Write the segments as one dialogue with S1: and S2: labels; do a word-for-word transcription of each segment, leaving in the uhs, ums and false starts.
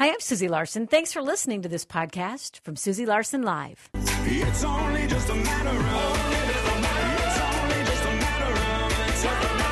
S1: Hi, I'm Susie Larson. Thanks for listening to this podcast from Susie Larson Live.
S2: It's only just a matter of It's only just a matter of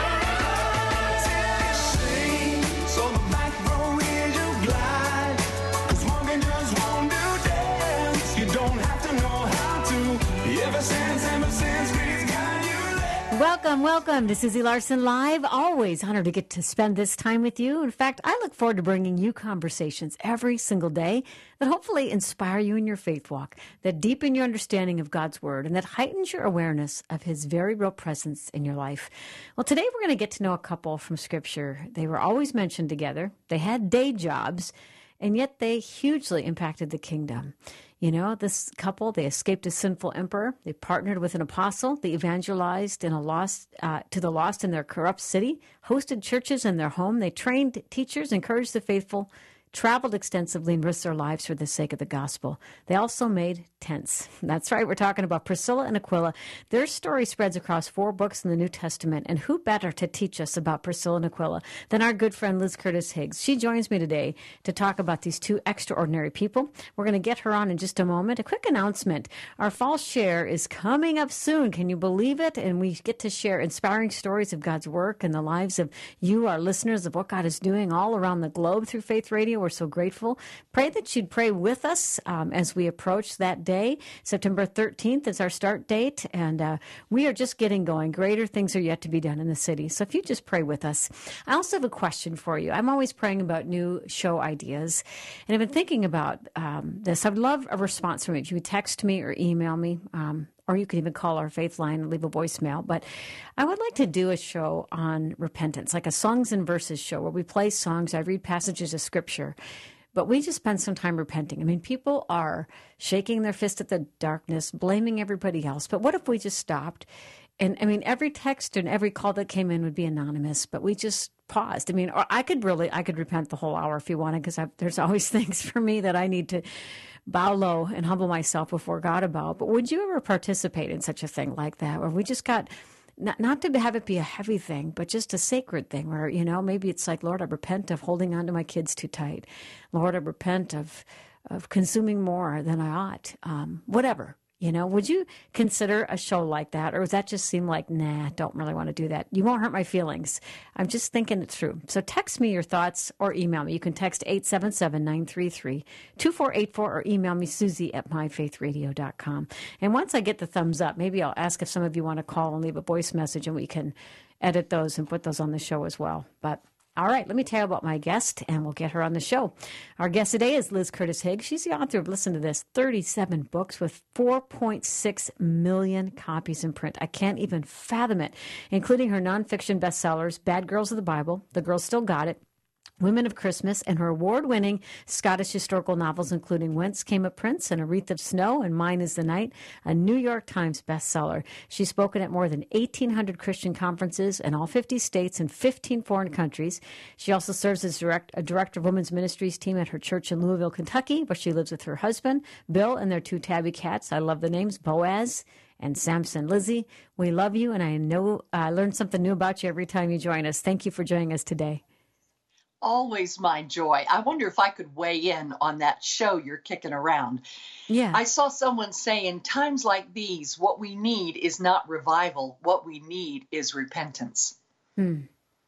S2: time. Sing, so the back row is you glide. 'Cause walking just won't do dance. You don't have to know how to. Ever since, ever since we've got you.
S1: Welcome, welcome to Susie Larson Live. Always honored to get to spend this time with you. In fact, I look forward to bringing you conversations every single day that hopefully inspire you in your faith walk, that deepen your understanding of God's Word, and that heightens your awareness of His very real presence in your life. Well, today we're going to get to know a couple from Scripture. They were always mentioned together. They had day jobs, and yet they hugely impacted the kingdom. You know, this couple, they escaped a sinful emperor. They partnered with an apostle. They evangelized in a lost, uh, to the lost in their corrupt city, hosted churches in their home. They trained teachers, encouraged the faithful, traveled extensively, and risked their lives for the sake of the gospel. They also made tents. That's right. We're talking about Priscilla and Aquila. Their story spreads across four books in the New Testament. And who better to teach us about Priscilla and Aquila than our good friend Liz Curtis Higgs? She joins me today to talk about these two extraordinary people. We're going to get her on in just a moment. A quick announcement. Our fall share is coming up soon. Can you believe it? And we get to share inspiring stories of God's work and the lives of you, our listeners, of what God is doing all around the globe through Faith Radio. We're so grateful. Pray that you'd pray with us um, as we approach that day. September thirteenth is our start date, and uh, we are just getting going. Greater things are yet to be done in the city. So if you just pray with us. I also have a question for you. I'm always praying about new show ideas, and I've been thinking about um, this. I would love a response from you. If you would text me or email me, um, or you can even call our faith line and leave a voicemail. But I would like to do a show on repentance, like a songs and verses show where we play songs. I read passages of Scripture, but we just spend some time repenting. I mean, people are shaking their fist at the darkness, blaming everybody else. But what if we just stopped? And I mean, every text and every call that came in would be anonymous, but we just paused. I mean, or I could really, I could repent the whole hour if you wanted, because there's always things for me that I need to bow low and humble myself before God about. But would you ever participate in such a thing like that, where we just got, not, not to have it be a heavy thing, but just a sacred thing where, you know, maybe it's like, Lord, I repent of holding on to my kids too tight. Lord, I repent of, of consuming more than I ought. Um, whatever. You know, would you consider a show like that? Or does that just seem like, nah, don't really want to do that? You won't hurt my feelings. I'm just thinking it through. So text me your thoughts or email me. You can text eight seven seven, nine three three, two four eight four or email me, Susie at my faith radio dot com. And once I get the thumbs up, maybe I'll ask if some of you want to call and leave a voice message, and we can edit those and put those on the show as well. But all right, let me tell you about my guest, and we'll get her on the show. Our guest today is Liz Curtis Higgs. She's the author of, listen to this, thirty-seven books with four point six million copies in print. I can't even fathom it, including her nonfiction bestsellers, Bad Girls of the Bible, The Girl Still Got It, Women of Christmas, and her award-winning Scottish historical novels, including Whence Came a Prince and A Wreath of Snow and Mine is the Night, a New York Times bestseller. She's spoken at more than eighteen hundred Christian conferences in all fifty states and fifteen foreign countries. She also serves as direct, a director of women's ministries team at her church in Louisville, Kentucky, where she lives with her husband, Bill, and their two tabby cats. I love the names, Boaz and Samson. Lizzie, we love you, and I know I uh, learn something new about you every time you join us. Thank you for joining us today.
S3: Always my joy. I wonder if I could weigh in on that show you're kicking around.
S1: Yeah.
S3: I saw someone say, in times like these, what we need is not revival. What we need is repentance.
S1: Hmm.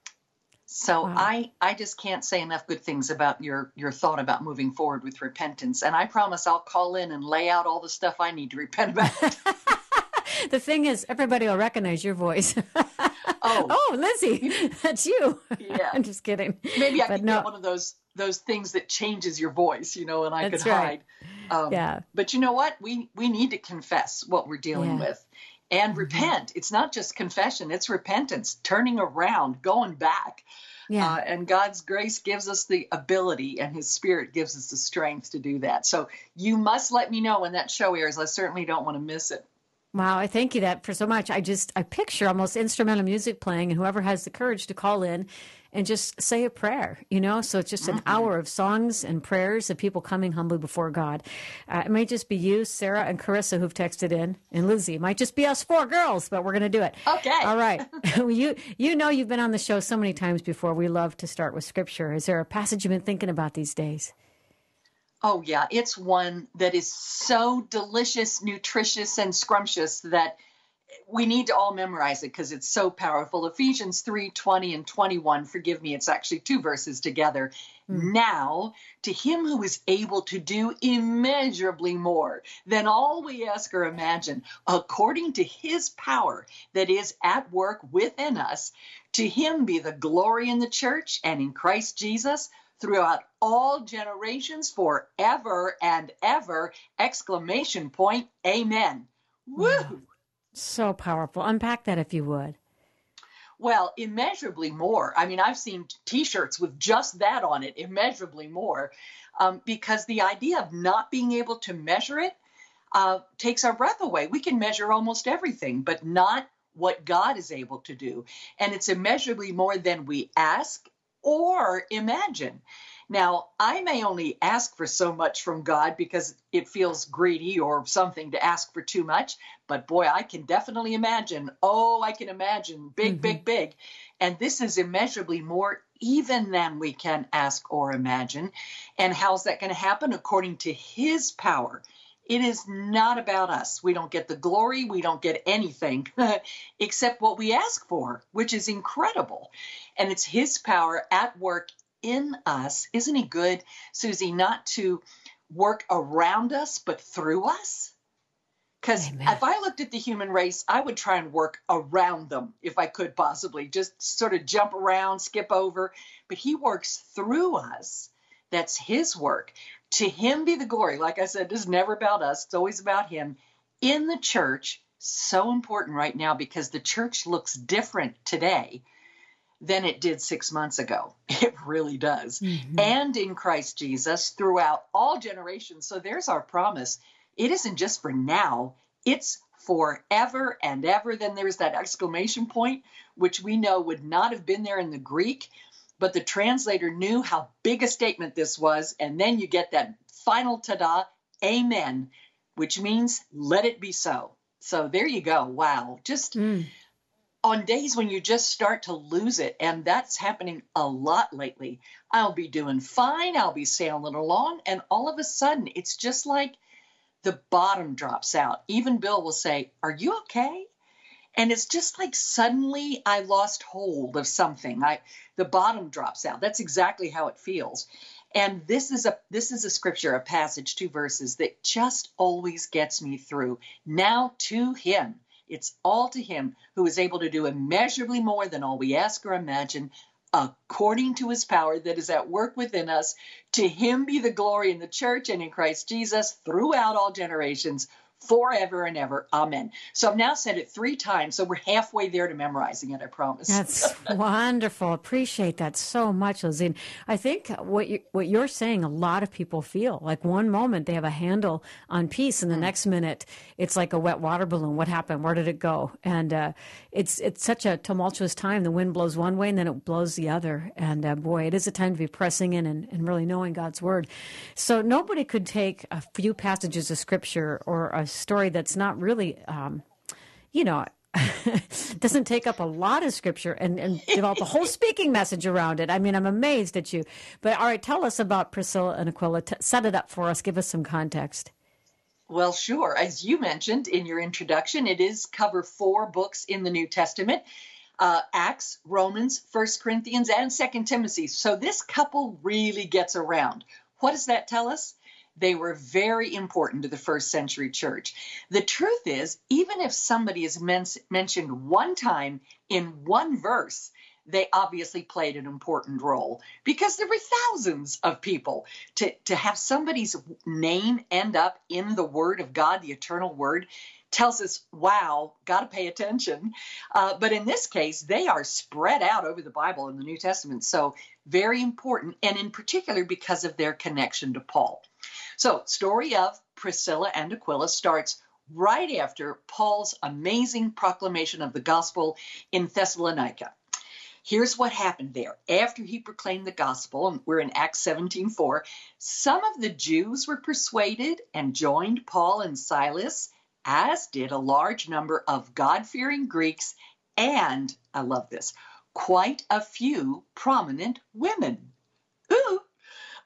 S3: So
S1: Wow.
S3: I, I just can't say enough good things about your, your thought about moving forward with repentance. And I promise I'll call in and lay out all the stuff I need to repent about.
S1: The thing is, everybody will recognize your voice.
S3: Oh,
S1: oh, Lizzie, that's you.
S3: Yeah.
S1: I'm just kidding.
S3: Maybe I
S1: But
S3: could
S1: no.
S3: get one of those those things that changes your voice, you know, and I
S1: That's
S3: could
S1: right.
S3: hide. Um,
S1: Yeah.
S3: But you know what? We we need to confess what we're dealing
S1: Yeah.
S3: with and
S1: Mm-hmm.
S3: repent. It's not just confession. It's repentance, turning around, going back.
S1: Yeah.
S3: Uh, and God's grace gives us the ability, and His Spirit gives us the strength to do that. So you must let me know when that show airs. I certainly don't want to miss it.
S1: Wow, I thank you that for so much. I just, I picture almost instrumental music playing, and whoever has the courage to call in and just say a prayer, you know? So it's just an
S3: Mm-hmm.
S1: hour of songs and prayers of people coming humbly before God. Uh, it may just be you, Sarah, and Carissa who've texted in, and Lizzie. It might just be us four girls, but we're going to do it.
S3: Okay.
S1: All right. you you know you've been on the show so many times before. We love to start with Scripture. Is there a passage you've been thinking about these days?
S3: Oh, yeah. It's one that is so delicious, nutritious, and scrumptious that we need to all memorize it because it's so powerful. Ephesians three twenty and twenty-one, forgive me, it's actually two verses together. Mm. Now, to him who is able to do immeasurably more than all we ask or imagine, according to his power that is at work within us, to him be the glory in the church and in Christ Jesus throughout all generations forever and ever, exclamation point, amen. Woo!
S1: Wow. So powerful. Unpack that if you would.
S3: Well, immeasurably more. I mean, I've seen T-shirts with just that on it, immeasurably more, um, because the idea of not being able to measure it uh, takes our breath away. We can measure almost everything, but not what God is able to do. And it's immeasurably more than we ask or imagine. Now, I may only ask for so much from God because it feels greedy or something to ask for too much. But boy, I can definitely imagine. Oh, I can imagine big, mm-hmm. big, big. And this is immeasurably more even than we can ask or imagine. And how's that going to happen? According to his power. It is not about us. We don't get the glory. We don't get anything except what we ask for, which is incredible. And it's his power at work in us. Isn't he good, Susie, not to work around us, but through us? Because if I looked at the human race, I would try and work around them if I could possibly, just sort of jump around, skip over. But he works through us. That's his work. To him be the glory. Like I said, this is never about us. It's always about him. In the church, so important right now because the church looks different today than it did six months ago. It really does. Mm-hmm. And in Christ Jesus throughout all generations. So there's our promise. It isn't just for now. It's forever and ever. Then there's that exclamation point, which we know would not have been there in the Greek. But the translator knew how big a statement this was. And then you get that final ta-da, amen, which means let it be so. So there you go. Wow. Just mm. on days when you just start to lose it, and that's happening a lot lately. I'll be doing fine. I'll be sailing along. And all of a sudden, it's just like the bottom drops out. Even Bill will say, are you okay? And it's just like suddenly I lost hold of something. I the bottom drops out. That's exactly how it feels. And this is a this is a scripture, a passage, two verses that just always gets me through. Now to him, it's all to him who is able to do immeasurably more than all we ask or imagine, according to his power that is at work within us. To him be the glory in the church and in Christ Jesus throughout all generations, forever and ever. Amen. So I've now said it three times, so we're halfway there to memorizing it, I promise.
S1: That's wonderful. Appreciate that so much, Lizzie. I think what, you, what you're saying, a lot of people feel. Like one moment they have a handle on peace, and the mm. next minute it's like a wet water balloon. What happened? Where did it go? And uh, it's it's such a tumultuous time. The wind blows one way and then it blows the other. And uh, boy, it is a time to be pressing in and, and really knowing God's word. So nobody could take a few passages of scripture or a story that's not really, um, you know, doesn't take up a lot of scripture and, and develop a whole speaking message around it. I mean, I'm amazed at you. But all right, tell us about Priscilla and Aquila. T- set it up for us. Give us some context.
S3: Well, sure. As you mentioned in your introduction, it is cover four books in the New Testament. Uh, Acts, Romans, First Corinthians, and Second Timothy. So this couple really gets around. What does that tell us? They were very important to the first century church. The truth is, even if somebody is men- mentioned one time in one verse, they obviously played an important role because there were thousands of people. To, to have somebody's name end up in the Word of God, the eternal Word, tells us, wow, got to pay attention. Uh, but in this case, they are spread out over the Bible in the New Testament. So very important, and in particular because of their connection to Paul. So story of Priscilla and Aquila starts right after Paul's amazing proclamation of the gospel in Thessalonica. Here's what happened there. After he proclaimed the gospel, and we're in Acts seventeen four, some of the Jews were persuaded and joined Paul and Silas, as did a large number of God-fearing Greeks and, I love this, quite a few prominent women. Ooh!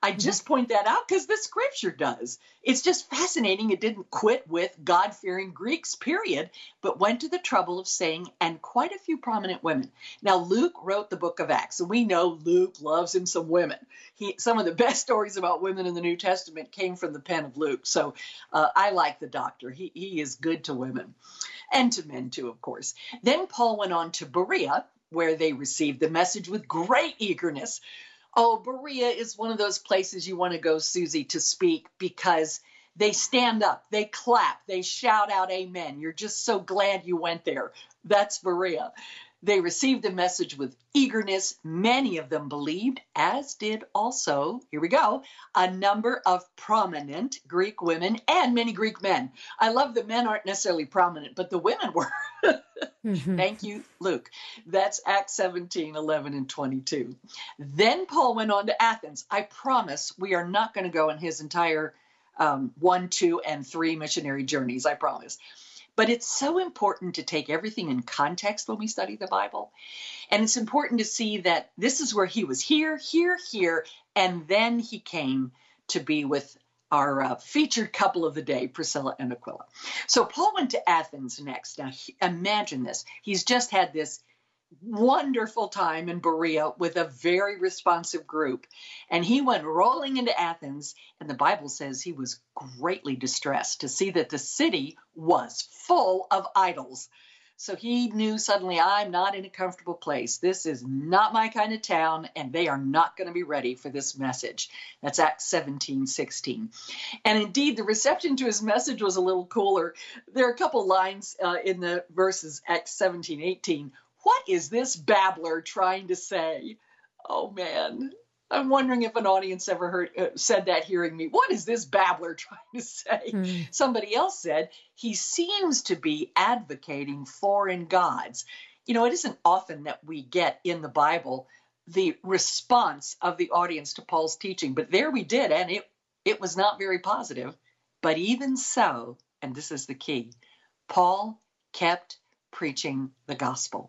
S3: I just point that out because the scripture does. It's just fascinating. It didn't quit with God-fearing Greeks, period, but went to the trouble of saying, and quite a few prominent women. Now, Luke wrote the book of Acts, and we know Luke loves him some women. He, some of the best stories about women in the New Testament came from the pen of Luke. So uh, I like the doctor. He, he is good to women and to men too, of course. Then Paul went on to Berea, where they received the message with great eagerness. Oh, Berea is one of those places you want to go, Susie, to speak because they stand up, they clap, they shout out amen. You're just so glad you went there. That's Berea. They received the message with eagerness. Many of them believed, as did also, here we go, a number of prominent Greek women and many Greek men. I love that men aren't necessarily prominent, but the women were. Mm-hmm. Thank you, Luke. That's Acts seventeen, eleven, and twenty-two. Then Paul went on to Athens. I promise we are not going to go on his entire um, one, two, and three missionary journeys, I promise. But it's so important to take everything in context when we study the Bible. And it's important to see that this is where he was here, here, here, and then he came to be with our uh, featured couple of the day, Priscilla and Aquila. So Paul went to Athens next. Now, he, imagine this. He's just had this wonderful time in Berea with a very responsive group. And he went rolling into Athens, and the Bible says he was greatly distressed to see that the city was full of idols. So he knew suddenly, I'm not in a comfortable place. This is not my kind of town, and they are not going to be ready for this message. That's Acts seventeen, sixteen. And indeed, the reception to his message was a little cooler. There are a couple lines uh, in the verses, Acts seventeen, eighteen. What is this babbler trying to say? Oh, man. I'm wondering if an audience ever heard uh, said that hearing me. What is this babbler trying to say? Hmm. Somebody else said, he seems to be advocating foreign gods. You know, it isn't often that we get in the Bible the response of the audience to Paul's teaching, but there we did, and it, it was not very positive. But even so, and this is the key, Paul kept preaching the gospel.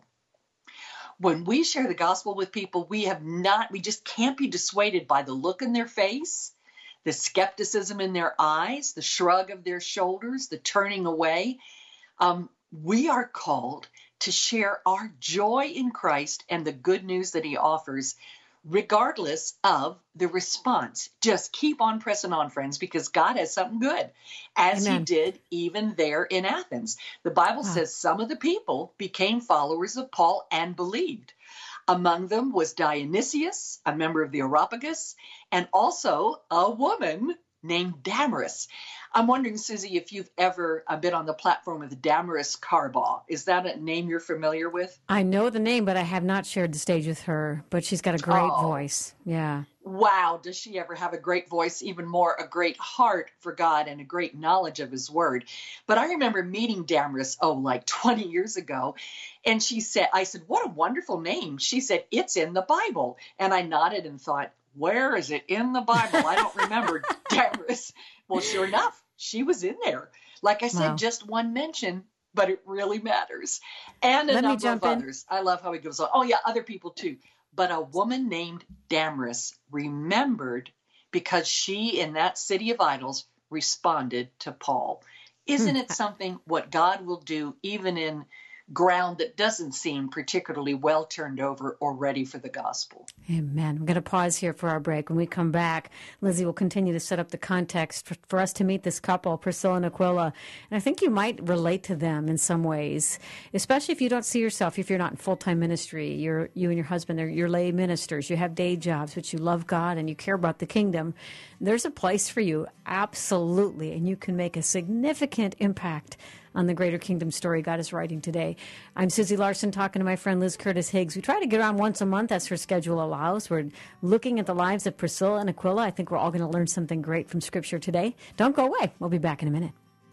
S3: When we share the gospel with people, we have not, we just can't be dissuaded by the look in their face, the skepticism in their eyes, the shrug of their shoulders, the turning away. Um, we are called to share our joy in Christ and the good news that he offers, regardless of the response. Just keep on pressing on, friends, because God has something good, as Amen. He did even there in Athens. The Bible wow. says some of the people became followers of Paul and believed. Among them was Dionysius, a member of the Areopagus, and also a woman named Damaris. I'm wondering, Susie, if you've ever uh, been on the platform of Damaris Carbaugh. Is that a name you're familiar with?
S1: I know the name, but I have not shared the stage with her. But she's got a great oh. voice. Yeah.
S3: Wow, does she ever have a great voice, even more a great heart for God and a great knowledge of his word. But I remember meeting Damaris, oh, like twenty years ago, and she said, I said, what a wonderful name. She said, it's in the Bible. And I nodded and thought, where is it in the Bible? I don't remember Damaris. Well, sure enough, she was in there. Like I said, wow. just one mention, but it really matters. And a
S1: Let
S3: number of
S1: in.
S3: others. I love how he goes on. Oh, yeah, other people too. But a woman named Damaris remembered because she, in that city of idols, responded to Paul. Isn't it something what God will do even in ground that doesn't seem particularly well turned over or ready for the gospel?
S1: Amen. We're going to pause here for our break. When we come back, Lizzie will continue to set up the context for, for us to meet this couple, Priscilla and Aquila. And I think you might relate to them in some ways, especially if you don't see yourself, if you're not in full-time ministry. You're, you and your husband, are you're lay ministers. You have day jobs, but you love God and you care about the kingdom. There's a place for you, absolutely, and you can make a significant impact on the greater kingdom story God is writing today. I'm Susie Larson, talking to my friend Liz Curtis Higgs. We try to get on once a month as her schedule allows. We're looking at the lives of Priscilla and Aquila. I think we're all going to learn something great from Scripture today. Don't go away. We'll be back in a minute.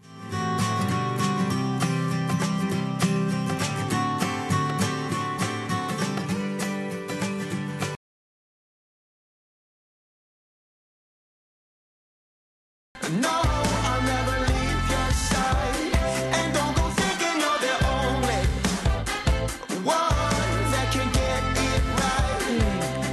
S2: No, I'll never leave your side. And don't go thinking you're the only one that can get it right.
S1: Thanks so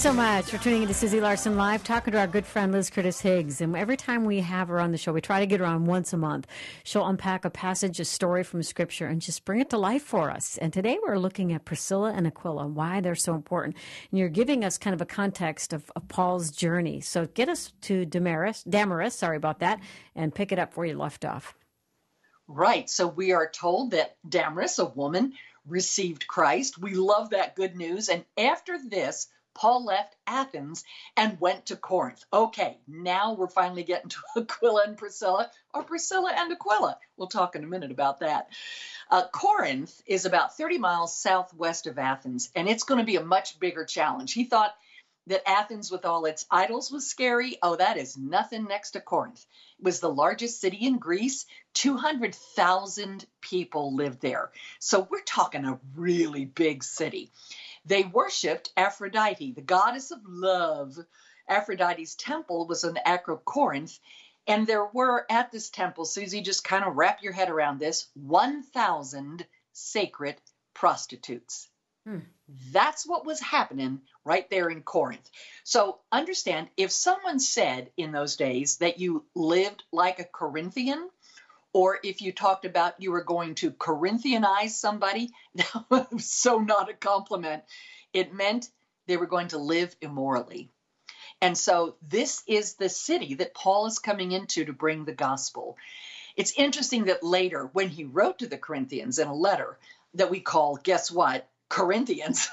S1: so much for tuning into Susie Larson Live, talking to our good friend Liz Curtis Higgs. And every time we have her on the show, we try to get her on once a month. She'll unpack a passage, a story from Scripture, and just bring it to life for us. And today we're looking at Priscilla and Aquila, why they're so important. And you're giving us kind of a context of, of Paul's journey. So get us to Damaris, Damaris, sorry about that, and pick it up where you left off.
S3: Right. So we are told that Damaris, a woman, received Christ. We love that good news. And after this, Paul left Athens and went to Corinth. Okay, now we're finally getting to Aquila and Priscilla, or Priscilla and Aquila. We'll talk in a minute about that. Uh, Corinth is about thirty miles southwest of Athens, and it's going to be a much bigger challenge. He thought that Athens with all its idols was scary. Oh, that is nothing next to Corinth. It was the largest city in Greece. two hundred thousand people lived there. So we're talking a really big city. They worshipped Aphrodite, the goddess of love. Aphrodite's temple was in Acrocorinth, and there were at this temple, Susie, just kind of wrap your head around this, one thousand sacred prostitutes. Hmm. That's what was happening right there in Corinth. So understand, if someone said in those days that you lived like a Corinthian, or if you talked about you were going to Corinthianize somebody, that was so not a compliment. It meant they were going to live immorally. And so this is the city that Paul is coming into to bring the gospel. It's interesting that later, when he wrote to the Corinthians in a letter that we call, guess what, Corinthians,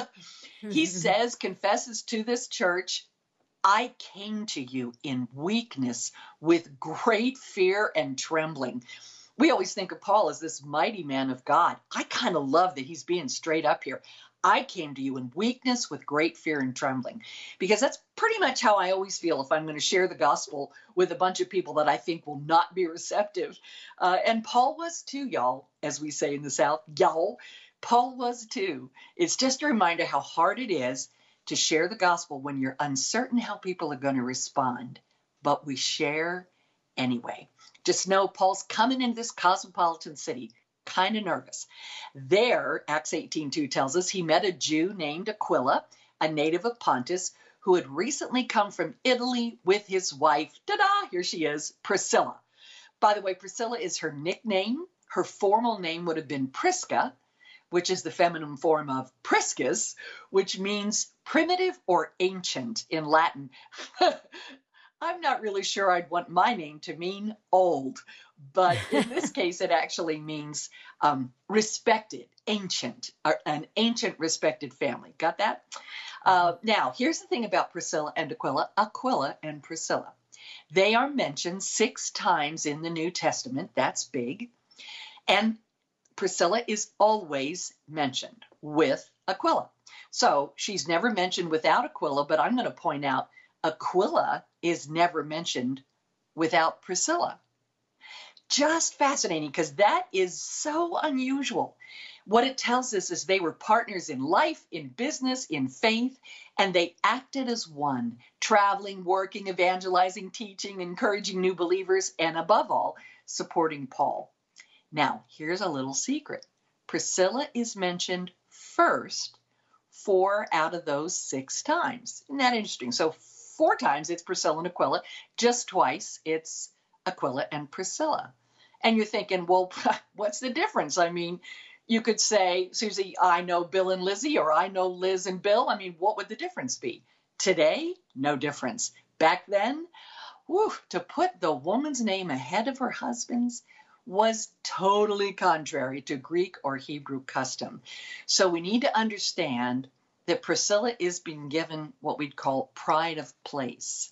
S3: he says, confesses to this church, I came to you in weakness with great fear and trembling. We always think of Paul as this mighty man of God. I kind of love that he's being straight up here. I came to you in weakness with great fear and trembling, because that's pretty much how I always feel if I'm going to share the gospel with a bunch of people that I think will not be receptive. Uh, and Paul was too, y'all, as we say in the South, y'all. Paul was too. It's just a reminder how hard it is to share the gospel when you're uncertain how people are going to respond, but we share anyway. Just know Paul's coming into this cosmopolitan city, kind of nervous. There, Acts eighteen two tells us, he met a Jew named Aquila, a native of Pontus, who had recently come from Italy with his wife, ta-da, here she is, Priscilla. By the way, Priscilla is her nickname. Her formal name would have been Prisca, which is the feminine form of Priscus, which means primitive or ancient in Latin. I'm not really sure I'd want my name to mean old, but in this case, it actually means um, respected, ancient, or an ancient respected family. Got that? Uh, now, here's the thing about Priscilla and Aquila, Aquila and Priscilla. They are mentioned six times in the New Testament. That's big. And Priscilla is always mentioned with Aquila. So she's never mentioned without Aquila, but I'm going to point out Aquila is never mentioned without Priscilla. Just fascinating, because that is so unusual. What it tells us is they were partners in life, in business, in faith, and they acted as one, traveling, working, evangelizing, teaching, encouraging new believers, and above all, supporting Paul. Now, here's a little secret. Priscilla is mentioned first four out of those six times. Isn't that interesting? So four times it's Priscilla and Aquila. Just twice it's Aquila and Priscilla. And you're thinking, well, what's the difference? I mean, you could say, Susie, I know Bill and Lizzie, or I know Liz and Bill. I mean, what would the difference be? Today, no difference. Back then, whew, to put the woman's name ahead of her husband's was totally contrary to Greek or Hebrew custom. So we need to understand that Priscilla is being given what we'd call pride of place.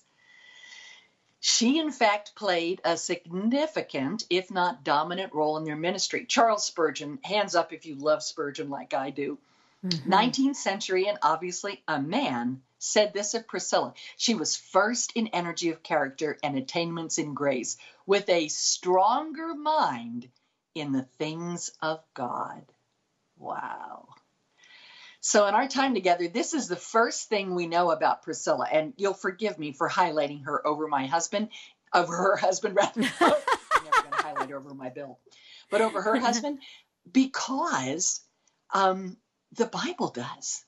S3: She, in fact, played a significant, if not dominant, role in their ministry. Charles Spurgeon, hands up if you love Spurgeon like I do, mm-hmm. nineteenth century and obviously a man, said this of Priscilla. She was first in energy of character and attainments in grace, with a stronger mind in the things of God. Wow. So in our time together, this is the first thing we know about Priscilla. And you'll forgive me for highlighting her over my husband, over her husband, rather. I'm never going to highlight her over my bill. But over her husband, because um, the Bible does.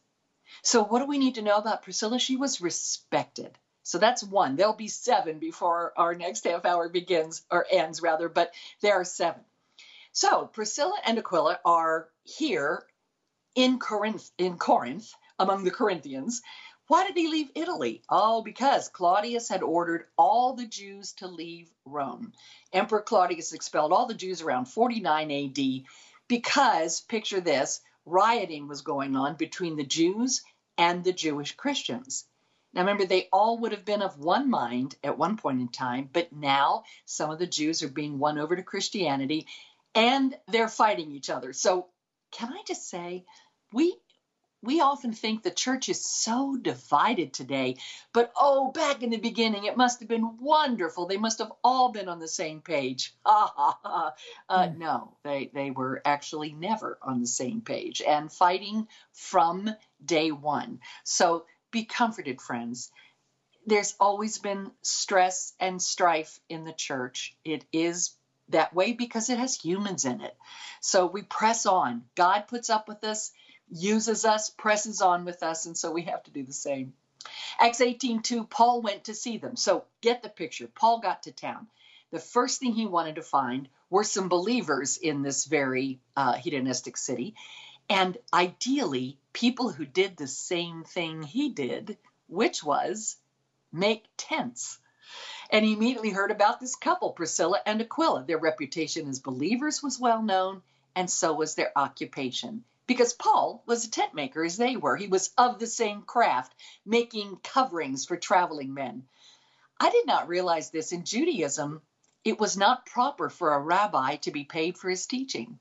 S3: So what do we need to know about Priscilla? She was respected. So that's one. There'll be seven before our next half hour begins, or ends rather, but there are seven. So Priscilla and Aquila are here in Corinth, in Corinth, among the Corinthians. Why did they leave Italy? Oh, because Claudius had ordered all the Jews to leave Rome. Emperor Claudius expelled all the Jews around forty-nine A D because, picture this, rioting was going on between the Jews and the Jewish Christians. Now, remember, they all would have been of one mind at one point in time, but now some of the Jews are being won over to Christianity, and they're fighting each other. So can I just say, we we often think the church is so divided today, but oh, back in the beginning, it must have been wonderful. They must have all been on the same page. Ha, ha, ha. Uh, mm. No, they, they were actually never on the same page and fighting from day one. So be comforted, friends. There's always been stress and strife in the church. It is that way because it has humans in it. So we press on. God puts up with us, uses us, presses on with us, and so we have to do the same. Acts eighteen two, Paul went to see them. So get the picture. Paul got to town. The first thing he wanted to find were some believers in this very uh, hedonistic city, and ideally, people who did the same thing he did, which was make tents. And he immediately heard about this couple, Priscilla and Aquila. Their reputation as believers was well known, and so was their occupation. Because Paul was a tent maker as they were. He was of the same craft, making coverings for traveling men. I did not realize this. In Judaism, it was not proper for a rabbi to be paid for his teaching.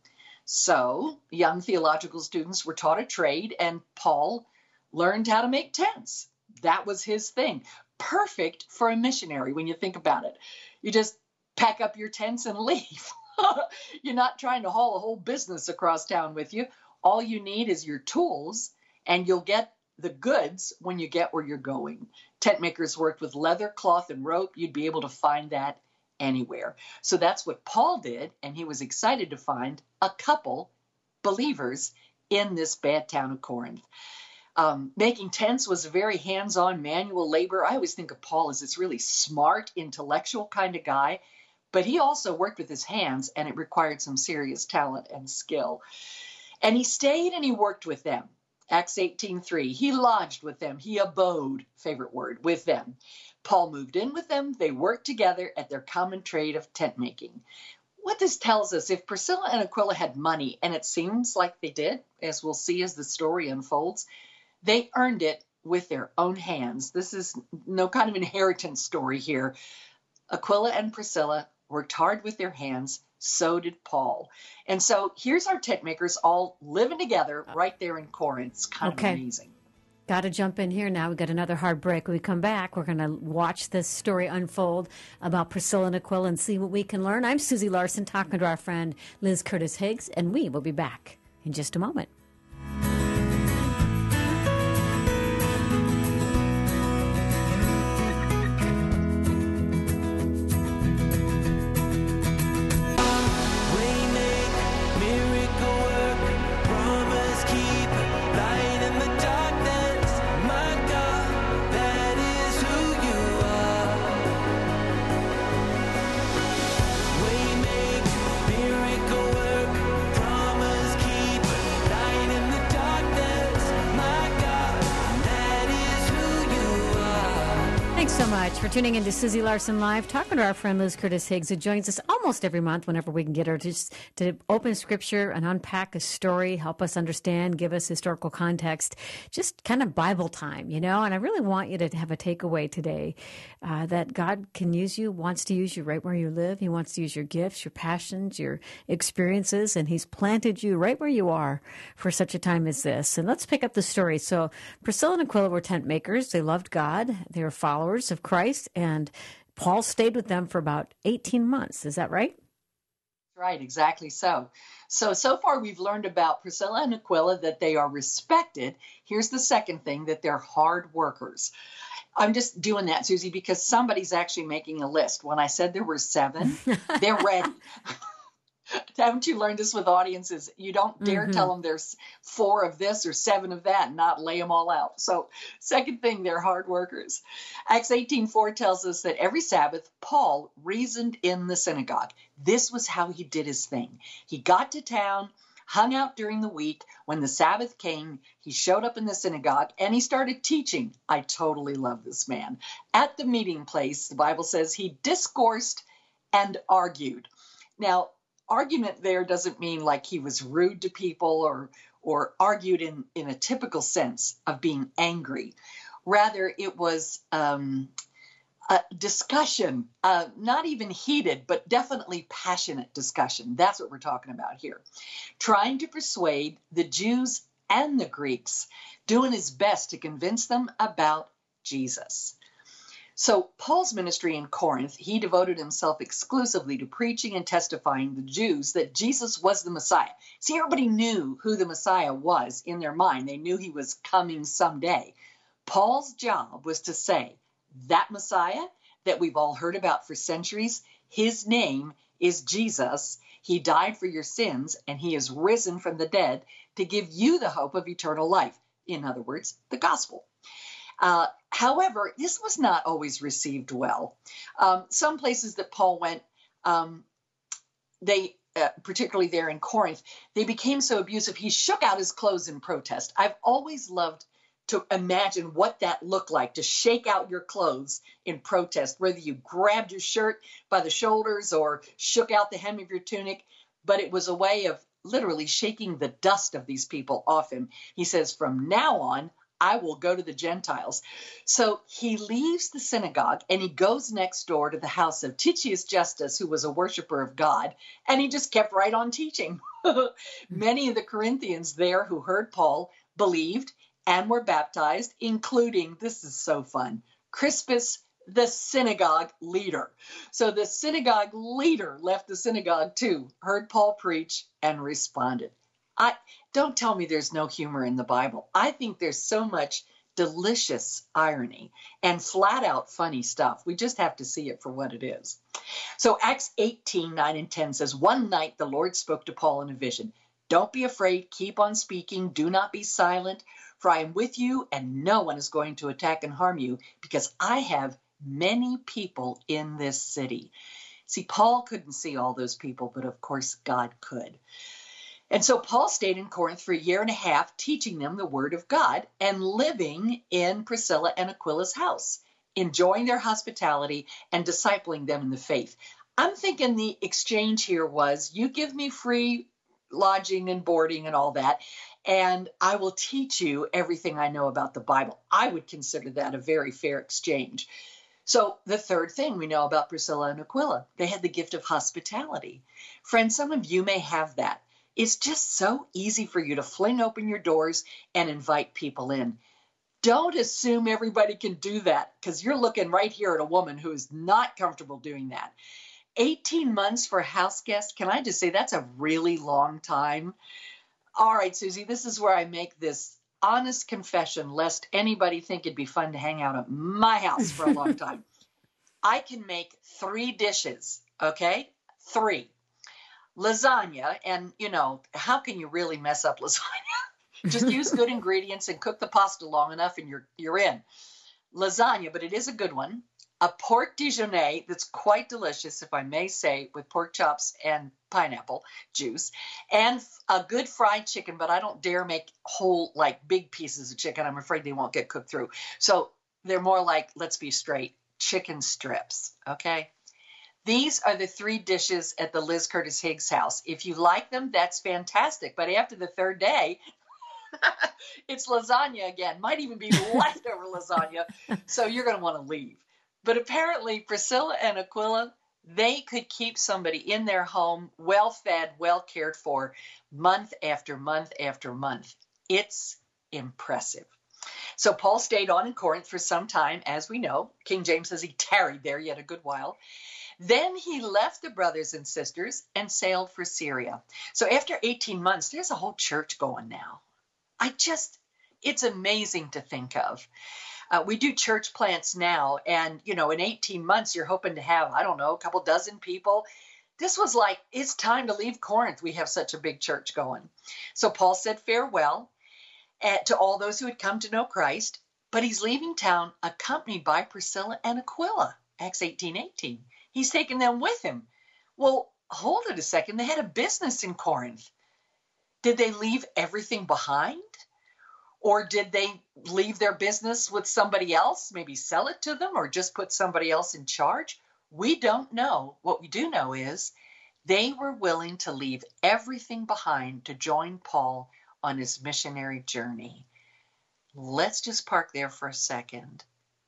S3: So young theological students were taught a trade, and Paul learned how to make tents. That was his thing. Perfect for a missionary when you think about it. You just pack up your tents and leave. You're not trying to haul a whole business across town with you. All you need is your tools, and you'll get the goods when you get where you're going. Tent makers worked with leather, cloth, and rope. You'd be able to find that anywhere. So that's what Paul did, and he was excited to find a couple believers in this bad town of Corinth. Um, making tents was a very hands-on manual labor. I always think of Paul as this really smart, intellectual kind of guy, but he also worked with his hands, and it required some serious talent and skill. And he stayed and he worked with them. Acts eighteen three, he lodged with them. He abode, favorite word, with them. Paul moved in with them. They worked together at their common trade of tent making. What this tells us, if Priscilla and Aquila had money, and it seems like they did, as we'll see as the story unfolds, they earned it with their own hands. This is no kind of inheritance story here. Aquila and Priscilla worked hard with their hands. So did Paul. And so here's our tent makers all living together right there in Corinth. It's kind
S1: okay.
S3: of amazing.
S1: Got to jump in here now. We've got another hard break. When we come back, we're going to watch this story unfold about Priscilla and Aquila and see what we can learn. I'm Susie Larson talking to our friend Liz Curtis Higgs, and we will be back in just a moment. So much for tuning in to Susie Larson Live, talking to our friend Liz Curtis Higgs, who joins us almost every month whenever we can get her to just to open scripture and unpack a story, help us understand, give us historical context, just kind of Bible time, you know. And I really want you to have a takeaway today uh, that God can use you, wants to use you right where you live. He wants to use your gifts, your passions, your experiences, and he's planted you right where you are for such a time as this. And let's pick up the story. So Priscilla and Aquila were tent makers. They loved God. They were followers of Christ, and Paul stayed with them for about eighteen months. Is that right?
S3: Right, exactly so. So, so far we've learned about Priscilla and Aquila that they are respected. Here's the second thing, that they're hard workers. I'm just doing that, Susie, because somebody's actually making a list. When I said there were seven, they're ready. Haven't you learned this with audiences? You don't dare
S1: Mm-hmm.
S3: tell them there's four of this or seven of that and not lay them all out. So second thing, they're hard workers. Acts eighteen four tells us that every Sabbath, Paul reasoned in the synagogue. This was how he did his thing. He got to town, hung out during the week. When the Sabbath came, he showed up in the synagogue and he started teaching. I totally love this man. At the meeting place, the Bible says he discoursed and argued. Now, argument there doesn't mean like he was rude to people or or argued in, in a typical sense of being angry. Rather, it was um, a discussion, uh, not even heated, but definitely passionate discussion. That's what we're talking about here. Trying to persuade the Jews and the Greeks, doing his best to convince them about Jesus. So Paul's ministry in Corinth, he devoted himself exclusively to preaching and testifying to the Jews that Jesus was the Messiah. See, everybody knew who the Messiah was in their mind. They knew he was coming someday. Paul's job was to say, that Messiah that we've all heard about for centuries, his name is Jesus. He died for your sins, and he is risen from the dead to give you the hope of eternal life. In other words, the gospel. Uh, however, this was not always received well. Um, some places that Paul went, um, they, uh, particularly there in Corinth, they became so abusive, he shook out his clothes in protest. I've always loved to imagine what that looked like, to shake out your clothes in protest, whether you grabbed your shirt by the shoulders or shook out the hem of your tunic. But it was a way of literally shaking the dust of these people off him. He says, from now on, I will go to the Gentiles. So he leaves the synagogue and he goes next door to the house of Titius Justus, who was a worshiper of God, and he just kept right on teaching. Many of the Corinthians there who heard Paul believed and were baptized, including, this is so fun, Crispus, the synagogue leader. So the synagogue leader left the synagogue too, heard Paul preach, and responded. I don't tell me there's no humor in the Bible. I think there's so much delicious irony and flat out funny stuff. We just have to see it for what it is. So Acts eighteen, nine and ten says, one night the Lord spoke to Paul in a vision. Don't be afraid. Keep on speaking. Do not be silent, for I am with you and no one is going to attack and harm you because I have many people in this city. See, Paul couldn't see all those people, but of course God could. And so Paul stayed in Corinth for a year and a half, teaching them the word of God and living in Priscilla and Aquila's house, enjoying their hospitality and discipling them in the faith. I'm thinking the exchange here was, you give me free lodging and boarding and all that, and I will teach you everything I know about the Bible. I would consider that a very fair exchange. So the third thing we know about Priscilla and Aquila, they had the gift of hospitality. Friends, some of you may have that. It's just so easy for you to fling open your doors and invite people in. Don't assume everybody can do that, because you're looking right here at a woman who is not comfortable doing that. eighteen months for a house guest, can I just say that's a really long time? All right, Susie, this is where I make this honest confession, lest anybody think it'd be fun to hang out at my house for a long time. I can make three dishes, okay? Three. Lasagna, and, you know, how can you really mess up lasagna? Just use good ingredients and cook the pasta long enough and you're you're in. Lasagna, but it is a good one. A pork Dijonais that's quite delicious, if I may say, with pork chops and pineapple juice. And a good fried chicken, but I don't dare make whole, like, big pieces of chicken. I'm afraid they won't get cooked through. So they're more like, let's be straight, chicken strips, okay? These are the three dishes at the Liz Curtis Higgs house. If you like them, that's fantastic. But after the third day, it's lasagna again. Might even be leftover lasagna. So you're going to want to leave. But apparently Priscilla and Aquila, they could keep somebody in their home, well-fed, well-cared for, month after month after month. It's impressive. So Paul stayed on in Corinth for some time, as we know. King James says he tarried there yet a good while. Then he left the brothers and sisters and sailed for Syria. So after eighteen months, there's a whole church going now. I just, it's amazing to think of. Uh, we do church plants now, and, you know, in eighteen months, you're hoping to have, I don't know, a couple dozen people. this was like, it's time to leave Corinth. We have such a big church going. So Paul said farewell uh, to all those who had come to know Christ, but he's leaving town accompanied by Priscilla and Aquila, Acts eighteen eighteen. He's taking them with him. Well, hold it a second. They had a business in Corinth. Did they leave everything behind? Or did they leave their business with somebody else, maybe sell it to them, or just put somebody else in charge? We don't know. What we do know is they were willing to leave everything behind to join Paul on his missionary journey. Let's just park there for a second.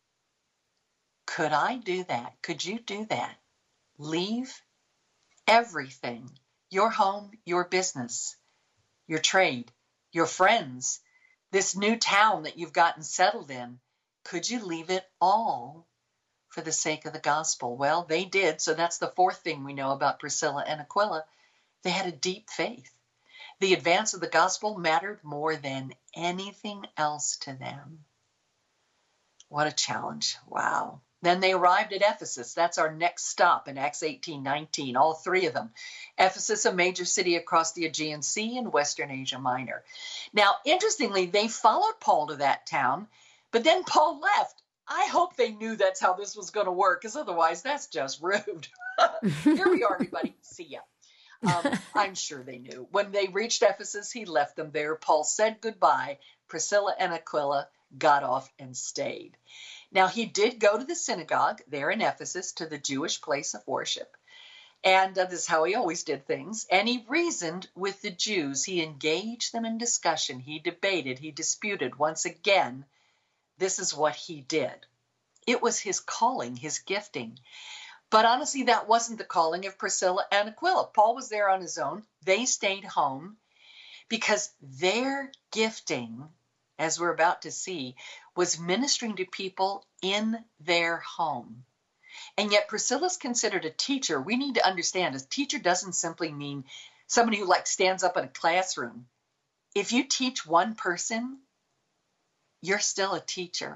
S3: Could I do that? Could you do that? Leave everything, your home, your business, your trade, your friends, this new town that you've gotten settled in. Could you leave it all for the sake of the gospel? Well, they did. So that's the fourth thing we know about Priscilla and Aquila. They had a deep faith. The advance of the gospel mattered more than anything else to them. What a challenge. Wow. Then they arrived at Ephesus. That's our next stop in Acts eighteen nineteen, all three of them. Ephesus, a major city across the Aegean Sea in Western Asia Minor. Now, interestingly, they followed Paul to that town, but then Paul left. I hope they knew that's how this was going to work, because otherwise that's just rude. Here we are, everybody. See ya. Um, I'm sure they knew. When they reached Ephesus, he left them there. Paul said goodbye. Priscilla and Aquila got off and stayed. Now, he did go to the synagogue there in Ephesus, to the Jewish place of worship. And uh, this is how he always did things. And he reasoned with the Jews. He engaged them in discussion. He debated. He disputed. Once again, this is what he did. It was his calling, his gifting. But honestly, that wasn't the calling of Priscilla and Aquila. Paul was there on his own. They stayed home because their gifting, as we're about to see, was ministering to people in their home. And yet Priscilla's considered a teacher. We need to understand, a teacher doesn't simply mean somebody who like stands up in a classroom. If you teach one person, you're still a teacher.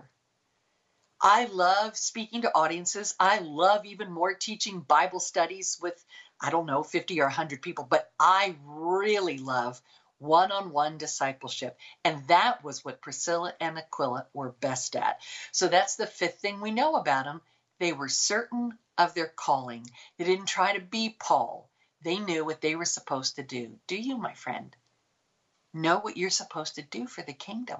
S3: I love speaking to audiences. I love even more teaching Bible studies with, I don't know, fifty or one hundred people, but I really love one-on-one discipleship. And that was what Priscilla and Aquila were best at. So that's the fifth thing we know about them. They were certain of their calling. They didn't try to be Paul. They knew what they were supposed to do. Do you, my friend, know what you're supposed to do for the kingdom?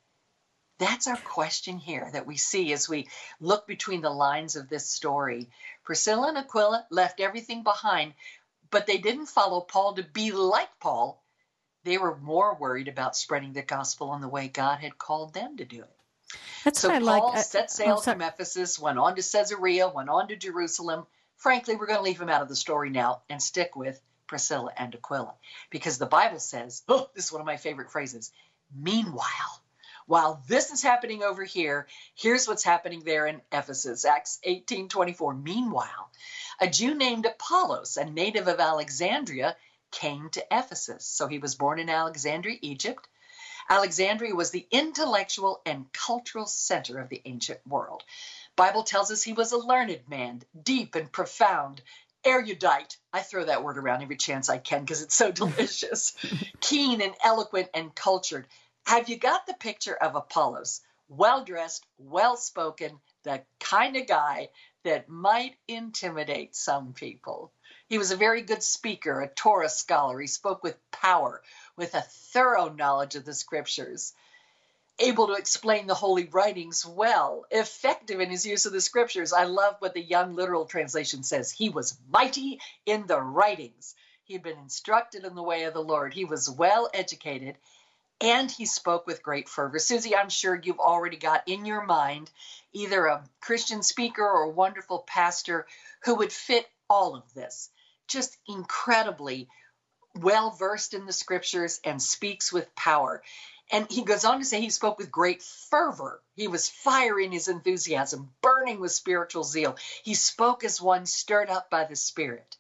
S3: That's our question here that we see as we look between the lines of this story. Priscilla and Aquila left everything behind, but they didn't follow Paul to be like Paul. They were more worried about spreading the gospel in the way God had called them to do it.
S1: That's
S3: so
S1: what
S3: Paul
S1: I like. Uh,
S3: set sail
S1: oh, sorry.
S3: from Ephesus, went on to Caesarea, went on to Jerusalem. Frankly, we're going to leave him out of the story now and stick with Priscilla and Aquila, because the Bible says, oh, this is one of my favorite phrases, meanwhile. While this is happening over here, here's what's happening there in Ephesus, Acts eighteen twenty-four. Meanwhile, a Jew named Apollos, a native of Alexandria, came to Ephesus. So he was born in Alexandria, Egypt. Alexandria was the intellectual and cultural center of the ancient world. Bible tells us he was a learned man, deep and profound, erudite. I throw that word around every chance I can because it's so delicious. Keen and eloquent and cultured. Have you got the picture of Apollos? Well-dressed, well-spoken, the kind of guy that might intimidate some people. He was a very good speaker, a Torah scholar. He spoke with power, with a thorough knowledge of the scriptures, able to explain the holy writings well, effective in his use of the scriptures. I love what the Young Literal Translation says. He was mighty in the writings. He had been instructed in the way of the Lord. He was well educated, and he spoke with great fervor. Susie, I'm sure you've already got in your mind either a Christian speaker or a wonderful pastor who would fit all of this. Just incredibly well-versed in the scriptures and speaks with power. And he goes on to say he spoke with great fervor. He was fiery in his enthusiasm, burning with spiritual zeal. He spoke as one stirred up by the Spirit.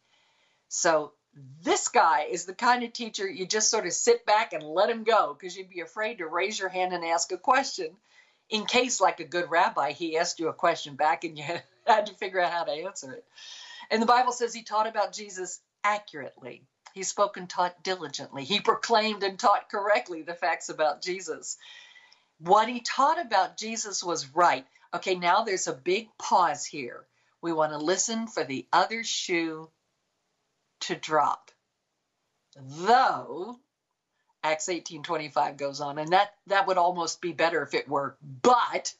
S3: So this guy is the kind of teacher you just sort of sit back and let him go, because you'd be afraid to raise your hand and ask a question in case, like a good rabbi, he asked you a question back and you had to figure out how to answer it. And the Bible says he taught about Jesus accurately. He spoke and taught diligently. He proclaimed and taught correctly the facts about Jesus. What he taught about Jesus was right. Okay, now there's a big pause here. We want to listen for the other shoe to drop. Though, Acts eighteen twenty-five goes on, and that, that would almost be better if it were, but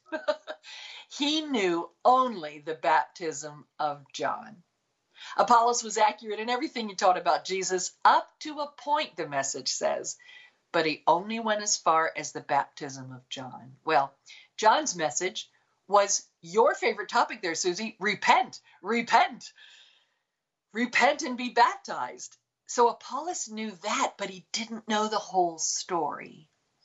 S3: he knew only the baptism of John. Apollos was accurate in everything he taught about Jesus up to a point, the message says, but he only went as far as the baptism of John. Well, John's message was your favorite topic there, Susie. Repent, repent, repent and be baptized. So Apollos knew that, but he didn't know the whole story.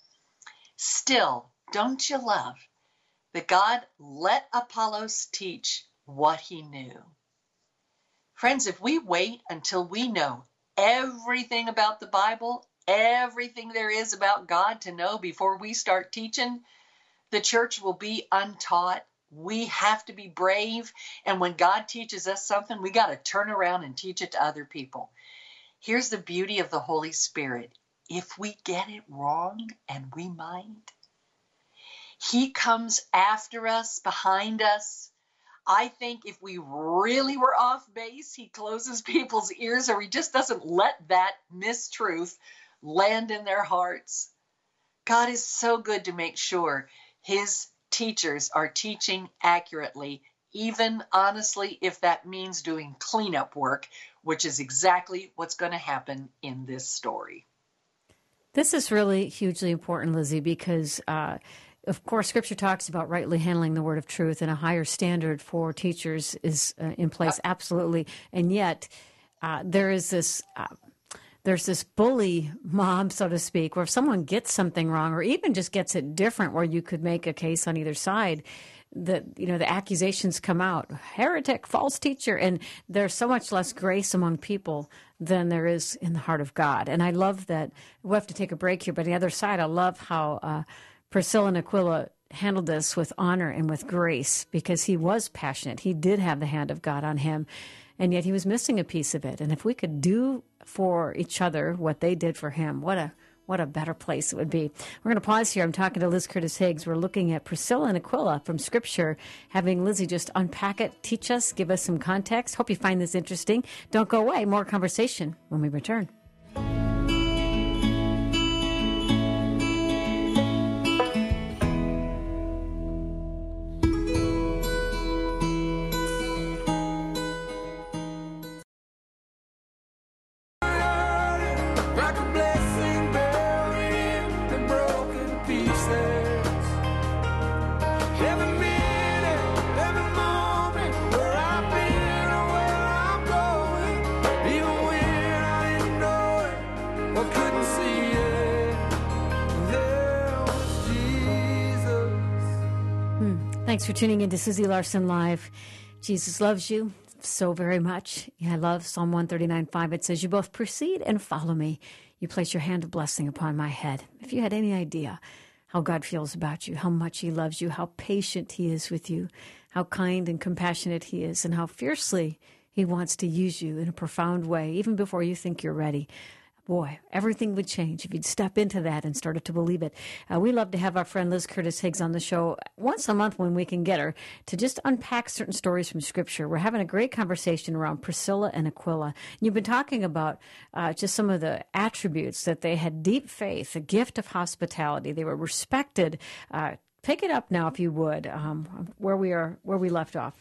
S3: Still, don't you love that God let Apollos teach what he knew? Friends, if we wait until we know everything about the Bible, everything there is about God to know before we start teaching, the church will be untaught. We have to be brave. And when God teaches us something, we got to turn around and teach it to other people. Here's the beauty of the Holy Spirit. If we get it wrong, and we might, he comes after us, behind us. I think if we really were off base, he closes people's ears, or he just doesn't let that mistruth land in their hearts. God is so good to make sure his teachers are teaching accurately, even honestly, if that means doing cleanup work, which is exactly what's going to happen in this story.
S1: This is really hugely important, Lizzie, because, uh, of course, Scripture talks about rightly handling the word of truth, and a higher standard for teachers is uh, in place, absolutely. And yet, uh, there is this... Uh, There's this bully mob, so to speak, where if someone gets something wrong or even just gets it different, where you could make a case on either side, that, you know, the accusations come out, heretic, false teacher, and there's so much less grace among people than there is in the heart of God. And I love that. We'll have to take a break here, but on the other side, I love how uh, Priscilla and Aquila handled this with honor and with grace, because he was passionate. He did have the hand of God on him, and yet he was missing a piece of it. And if we could do for each other what they did for him, what a what a better place it would be. We're going to pause here. I'm talking to Liz Curtis Higgs. We're looking at Priscilla and Aquila from Scripture, having Lizzie just unpack it, teach us, give us some context. Hope you find this interesting. Don't go away. More conversation when we return. Thanks for tuning in to Susie Larson Live. Jesus loves you so very much. I love Psalm one thirty-nine five. It says, you both proceed and follow me. You place your hand of blessing upon my head. If you had any idea how God feels about you, how much he loves you, how patient he is with you, how kind and compassionate he is, and how fiercely he wants to use you in a profound way, even before you think you're ready. Boy, everything would change if you'd step into that and started to believe it. Uh, we love to have our friend Liz Curtis Higgs on the show once a month when we can get her to just unpack certain stories from Scripture. We're having a great conversation around Priscilla and Aquila. You've been talking about uh, just some of the attributes that they had: deep faith, a gift of hospitality. They were respected. Uh, pick it up now, if you would, um, where we are, where we left off.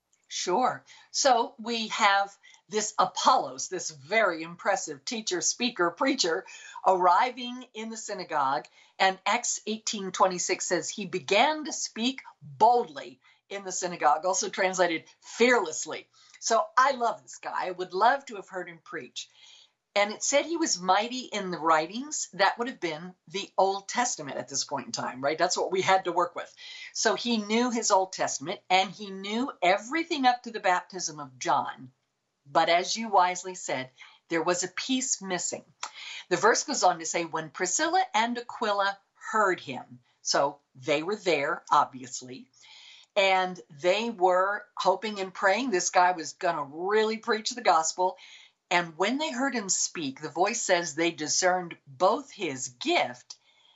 S3: Sure. So we have this Apollos, this very impressive teacher, speaker, preacher, arriving in the synagogue. And Acts eighteen twenty-six says he began to speak boldly in the synagogue, also translated fearlessly. So I love this guy. I would love to have heard him preach. And it said he was mighty in the writings. That would have been the Old Testament at this point in time, right? That's what we had to work with. So he knew his Old Testament, and he knew everything up to the baptism of John. But as you wisely said, there was a piece missing. The verse goes on to say, when Priscilla and Aquila heard him, so they were there, obviously, and they were hoping and praying this guy was going to really preach the gospel. And when they heard him speak, the voice says they discerned both his gift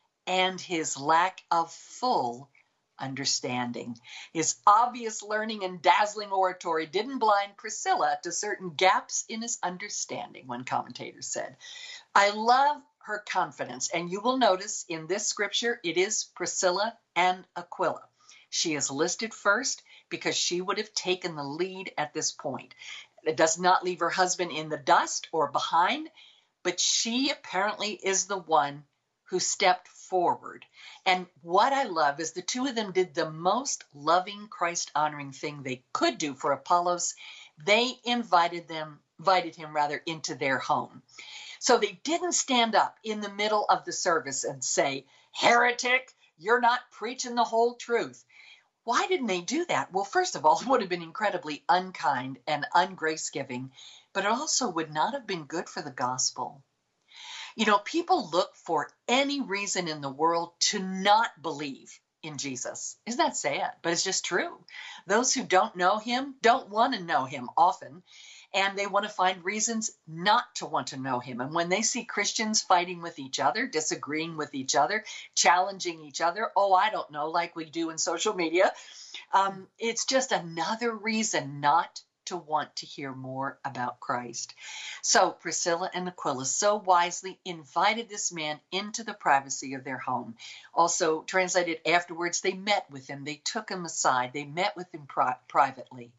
S3: and his lack of full understanding. His obvious learning and dazzling oratory didn't blind Priscilla to certain gaps in his understanding, one commentator said. I love her confidence, and you will notice in this scripture it is Priscilla and Aquila. She is listed first because she would have taken the lead at this point. It does not leave her husband in the dust or behind, but she apparently is the one who stepped forward. And what I love is the two of them did the most loving, Christ-honoring thing they could do for Apollos. They invited them, invited him rather, into their home. So they didn't stand up in the middle of the service and say, "Heretic, you're not preaching the whole truth." Why didn't they do that? Well, first of all, it would have been incredibly unkind and ungrace-giving, but it also would not have been good for the gospel. You know, people look for any reason in the world to not believe in Jesus. Isn't that sad? But it's just true. Those who don't know him don't want to know him often, and they want to find reasons not to want to know him. And when they see Christians fighting with each other, disagreeing with each other, challenging each other, oh, I don't know, like we do in social media, um, it's just another reason not to want to hear more about Christ. So Priscilla and Aquila so wisely invited this man into the privacy of their home. Also translated afterwards, they met with him. They took him aside. They met with him pri- privately.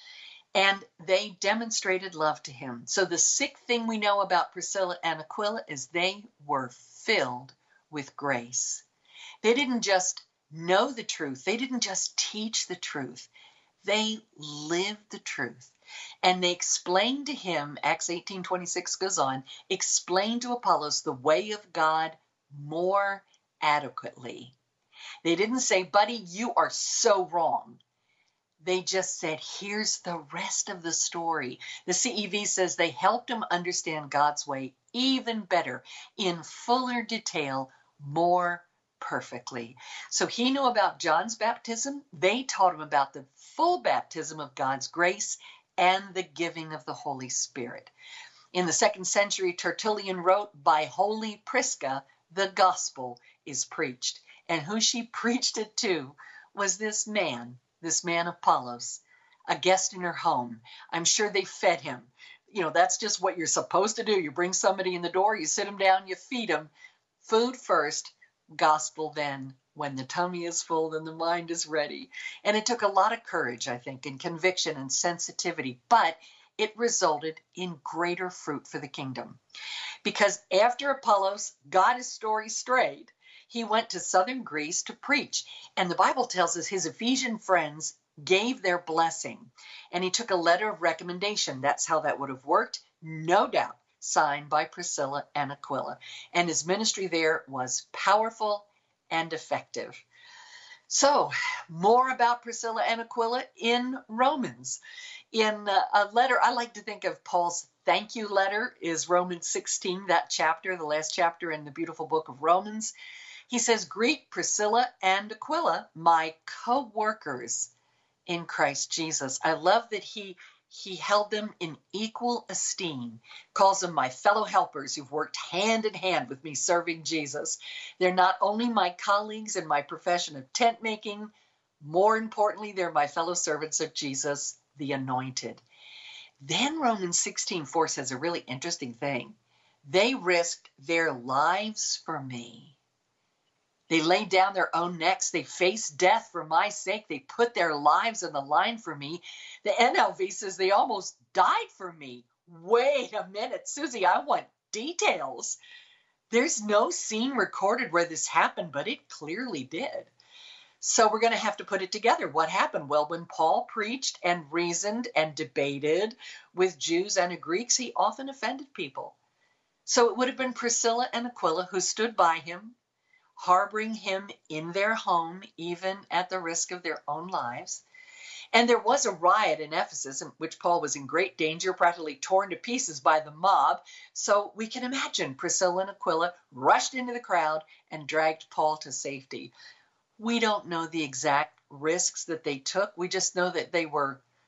S3: And they demonstrated love to him. So the sixth thing we know about Priscilla and Aquila is they were filled with grace. They didn't just know the truth. They didn't just teach the truth. They lived the truth. And they explained to him, Acts eighteen twenty-six goes on, explained to Apollos the way of God more adequately. They didn't say, buddy, you are so wrong. They just said, here's the rest of the story. The C E V says they helped him understand God's way even better, in fuller detail, more perfectly. So he knew about John's baptism. They taught him about the full baptism of God's grace and the giving of the Holy Spirit. In the second century, Tertullian wrote, by holy Prisca, the gospel is preached. And who she preached it to was this man, this man Apollos, a guest in her home. I'm sure they fed him. You know, that's just what you're supposed to do. You bring somebody in the door, you sit them down, you feed them. Food first, gospel then. When the tummy is full, then the mind is ready. And it took a lot of courage, I think, and conviction and sensitivity, but it resulted in greater fruit for the kingdom. Because after Apollos got his story straight, he went to southern Greece to preach. And the Bible tells us his Ephesian friends gave their blessing. And he took a letter of recommendation. That's how that would have worked, no doubt, signed by Priscilla and Aquila. And his ministry there was powerful and effective. So, more about Priscilla and Aquila in Romans. In a letter, I like to think of Paul's thank you letter is Romans sixteen, that chapter, the last chapter in the beautiful book of Romans. He says, greet Priscilla and Aquila, my co-workers in Christ Jesus. I love that he He held them in equal esteem, calls them my fellow helpers who've worked hand in hand with me serving Jesus. They're not only my colleagues in my profession of tent making, more importantly, they're my fellow servants of Jesus, the Anointed. Then Romans sixteen four says a really interesting thing. They risked their lives for me. They laid down their own necks. They faced death for my sake. They put their lives on the line for me. The N L V says they almost died for me. Wait a minute, Susie, I want details. There's no scene recorded where this happened, but it clearly did. So we're going to have to put it together. What happened? Well, when Paul preached and reasoned and debated with Jews and Greeks, he often offended people. So it would have been Priscilla and Aquila who stood by him, harboring him in their home, even at the risk of their own lives. And there was a riot in Ephesus in which Paul was in great danger, practically torn to pieces by the mob. So we can imagine Priscilla and Aquila rushed into the crowd and dragged Paul to safety. We don't know the exact risks that they took. We just know that they were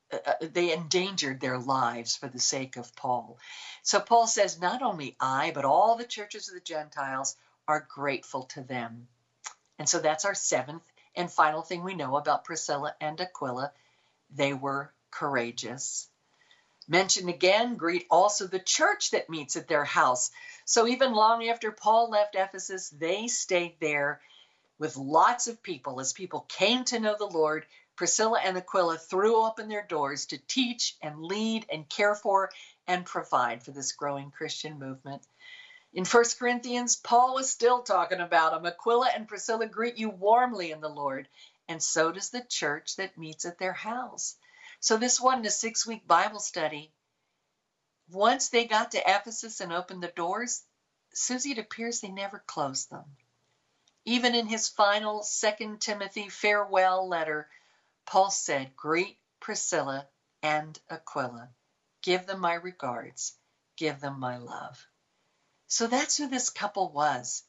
S3: uh, they endangered their lives for the sake of Paul. So Paul says, not only I, but all the churches of the Gentiles are grateful to them. And so that's our seventh and final thing we know about Priscilla and Aquila. They were courageous. Mentioned again, greet also the church that meets at their house. So even long after Paul left Ephesus, they stayed there with lots of people. As people came to know the Lord, Priscilla and Aquila threw open their doors to teach and lead and care for and provide for this growing Christian movement. In First Corinthians, Paul was still talking about them. Aquila and Priscilla greet you warmly in the Lord, and so does the church that meets at their house. So this wasn't a six-week Bible study. Once they got to Ephesus and opened the doors, Susie, it appears they never closed them. Even in his final Second Timothy farewell letter, Paul said, greet Priscilla and Aquila. Give them my regards. Give them my love. So that's who this couple was.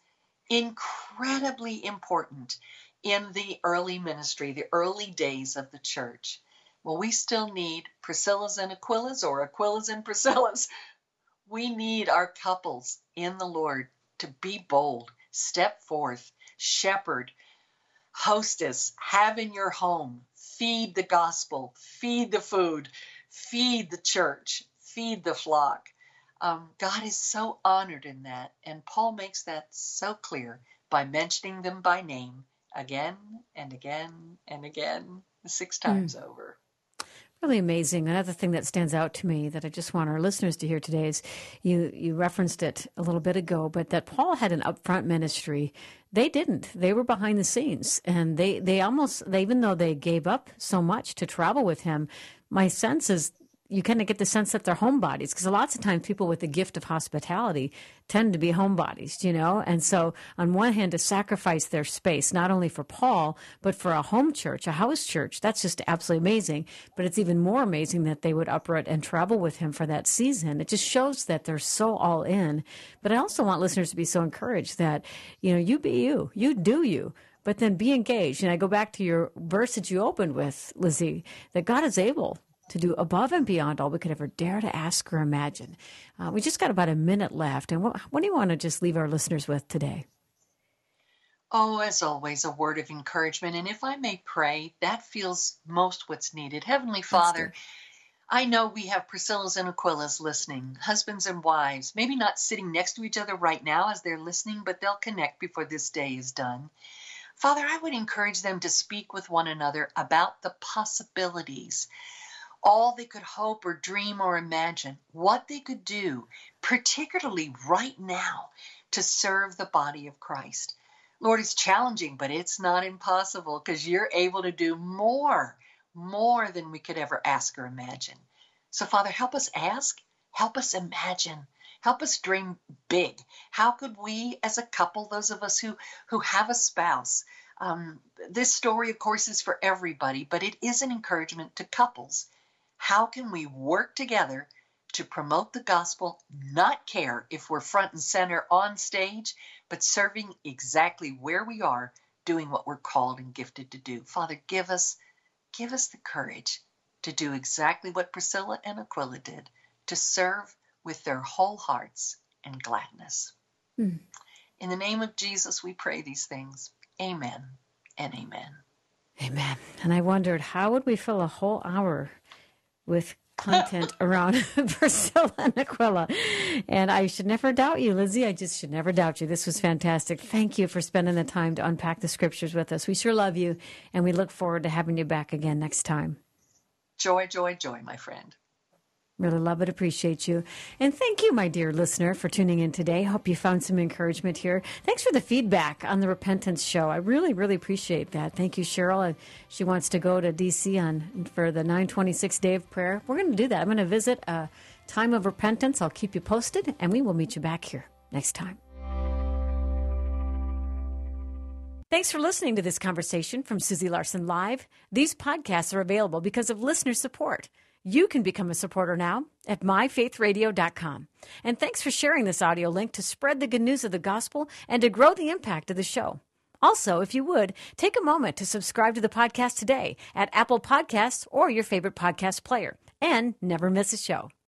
S3: Incredibly important in the early ministry, the early days of the church. Well, we still need Priscillas and Aquilas, or Aquilas and Priscillas. We need our couples in the Lord to be bold, step forth, shepherd, hostess, have in your home, feed the gospel, feed the food, feed the church, feed the flock. Um, God is so honored in that, and Paul makes that so clear by mentioning them by name again and again and again, six times mm. over.
S1: Really amazing. Another thing that stands out to me that I just want our listeners to hear today is you, you referenced it a little bit ago, but that Paul had an upfront ministry. They didn't. They were behind the scenes, and they, they almost, they, even though they gave up so much to travel with him, my sense is you kind of get the sense that they're homebodies, because lots of times people with the gift of hospitality tend to be homebodies, you know? And so on one hand, to sacrifice their space, not only for Paul, but for a home church, a house church, that's just absolutely amazing. But it's even more amazing that they would uproot and travel with him for that season. It just shows that they're so all in. But I also want listeners to be so encouraged that, you know, you be you, you do you. But then be engaged. And I go back to your verse that you opened with, Lizzie, that God is able to do above and beyond all we could ever dare to ask or imagine. Uh, we just got about a minute left. And what, what do you want to just leave our listeners with today?
S3: Oh, as always, a word of encouragement. And if I may pray, that feels most what's needed. Heavenly Father, I know we have Priscillas and Aquilas listening, husbands and wives, maybe not sitting next to each other right now as they're listening, but they'll connect before this day is done. Father, I would encourage them to speak with one another about the possibilities, all they could hope or dream or imagine, what they could do, particularly right now, to serve the body of Christ. Lord, it's challenging, but it's not impossible, because you're able to do more, more than we could ever ask or imagine. So, Father, help us ask, help us imagine, help us dream big. How could we as a couple, those of us who, who have a spouse, um, this story, of course, is for everybody, but it is an encouragement to couples. How can we work together to promote the gospel, not care if we're front and center on stage, but serving exactly where we are, doing what we're called and gifted to do? Father, give us, give us the courage to do exactly what Priscilla and Aquila did, to serve with their whole hearts and gladness. Mm. In the name of Jesus, we pray these things. Amen and amen.
S1: Amen. And I wondered, how would we fill a whole hour with content around Priscilla and Aquila? And I should never doubt you, Lizzie. I just should never doubt you. This was fantastic. Thank you for spending the time to unpack the scriptures with us. We sure love you, and we look forward to having you back again next time.
S3: Joy, joy, joy, my friend.
S1: Really love it. Appreciate you. And thank you, my dear listener, for tuning in today. Hope you found some encouragement here. Thanks for the feedback on the Repentance Show. I really, really appreciate that. Thank you, Cheryl. She wants to go to D C on for the nine twenty-six Day of Prayer. We're going to do that. I'm going to visit a time of repentance. I'll keep you posted, and we will meet you back here next time. Thanks for listening to this conversation from Susie Larson Live. These podcasts are available because of listener support. You can become a supporter now at my faith radio dot com. And thanks for sharing this audio link to spread the good news of the gospel and to grow the impact of the show. Also, if you would, take a moment to subscribe to the podcast today at Apple Podcasts or your favorite podcast player, and never miss a show.